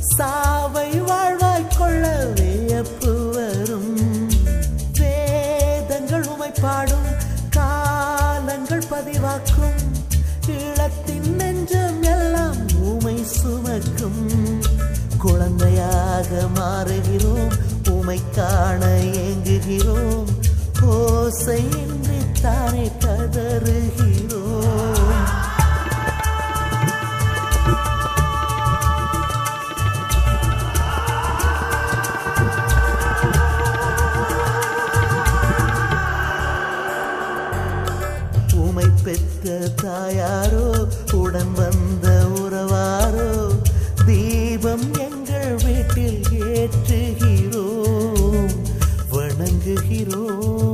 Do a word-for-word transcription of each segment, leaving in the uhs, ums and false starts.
சாவை வாழ்வாய் கொள்ள வியப்பு வரும். வேதங்கள் உமை பாடும் காலங்கள் பதிவாக்கும். ஈழத்தின் நெஞ்சம் எல்லாம் உமை சுமக்கும். குழந்தையாக மாறுகிறோம், உமை காண ஏங்குகிறோம். ஓசையின்றி தானே கதறுகிறோம். உமை பெற்ற தாயாரோ உடன் வந்த உறவாரோ தீபம் எங்கள் வீட்டில் ஏற்றுகிறோம், வணங்குகிறோம்.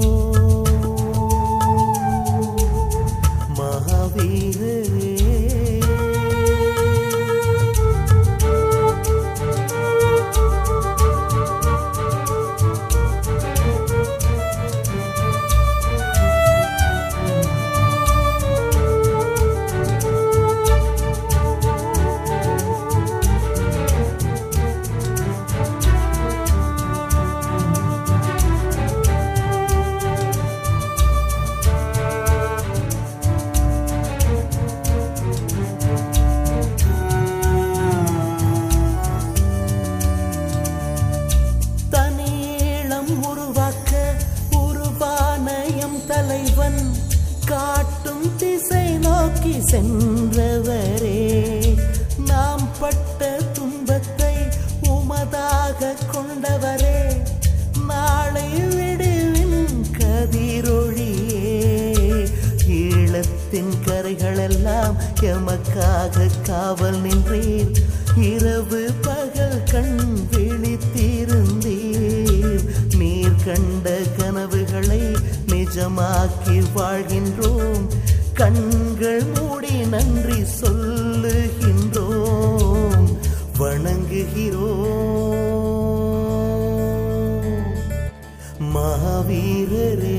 மகாவீரரே தலைவன் காட்டும் திசை நோக்கி சென்றவரே. நாம் பட்ட துன்பத்தை உமதாக கொண்டவரே. நாளை விடுவின் கதிரொழியே. ஈழத்தின் கரைகளெல்லாம் எமக்காக காவல் நின்றீர். இரவு பகல் கண் விழித்திருந்தீர். நீர் கண்ட கனவுகளை நிஜமாக்கி வாழ்கின்றோம். கண்கள் மூடி நன்றி சொல்லுகின்றோம், வணங்குகிறோம். மகாவீரரே